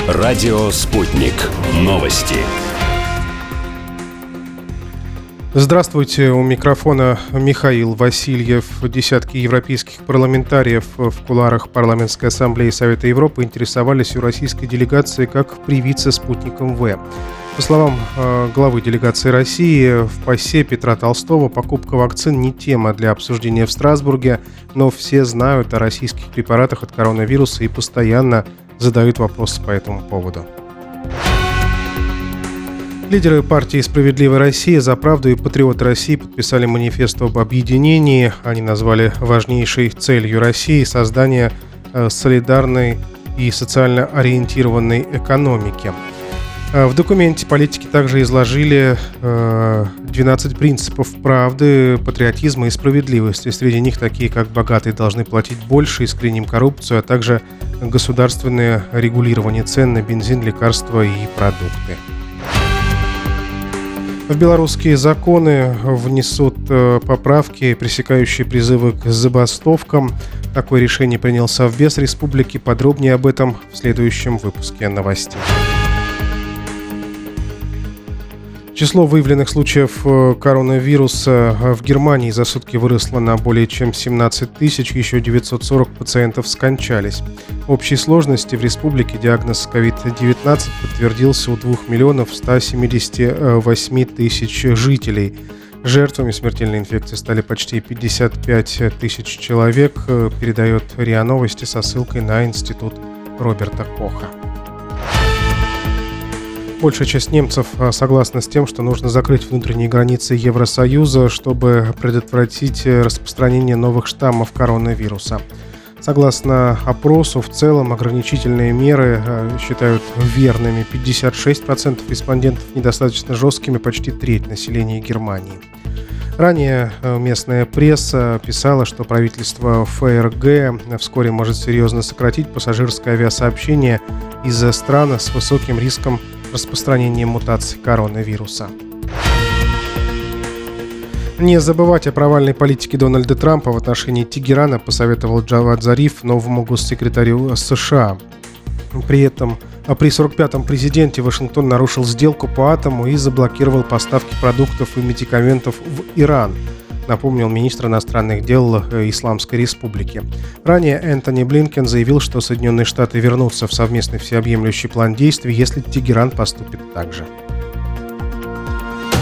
Радио «Спутник». Новости. Здравствуйте, у микрофона Михаил Васильев. Десятки европейских парламентариев в кулуарах Парламентской ассамблеи Совета Европы интересовались у российской делегации, как привиться спутником В. По словам главы делегации России, в ПАСЕ Петра Толстого покупка вакцин не тема для обсуждения в Страсбурге, но все знают о российских препаратах от коронавируса и постоянно задают вопросы по этому поводу. Лидеры партии «Справедливая Россия», «За правду» и «Патриоты России» подписали манифест об объединении. Они назвали важнейшей целью России создание солидарной и социально ориентированной экономики. В документе политики также изложили 12 принципов правды, патриотизма и справедливости. Среди них такие, как богатые должны платить больше, искореним коррупцию, а также государственное регулирование цен на бензин, лекарства и продукты. В белорусские законы внесут поправки, пресекающие призывы к забастовкам. Такое решение принял Совбез Республики. Подробнее об этом в следующем выпуске новостей. Число выявленных случаев коронавируса в Германии за сутки выросло на более чем 17 тысяч, еще 940 пациентов скончались. В общей сложности в республике диагноз COVID-19 подтвердился у 2 миллионов 178 тысяч жителей. Жертвами смертельной инфекции стали почти 55 тысяч человек, передает РИА Новости со ссылкой на Институт Роберта Коха. Большая часть немцев согласна с тем, что нужно закрыть внутренние границы Евросоюза, чтобы предотвратить распространение новых штаммов коронавируса. Согласно опросу, в целом ограничительные меры считают верными 56% респондентов, недостаточно жесткими почти треть населения Германии. Ранее местная пресса писала, что правительство ФРГ вскоре может серьезно сократить пассажирское авиасообщение из-за стран с высоким риском распространения мутаций коронавируса. Не забывать о провальной политике Дональда Трампа в отношении Тегерана посоветовал Джавад Зариф новому госсекретарю США. При этом при 45-м президенте Вашингтон нарушил сделку по атому и заблокировал поставки продуктов и медикаментов в Иран, напомнил министр иностранных дел Исламской Республики. Ранее Энтони Блинкен заявил, что Соединенные Штаты вернутся в совместный всеобъемлющий план действий, если Тегеран поступит так же.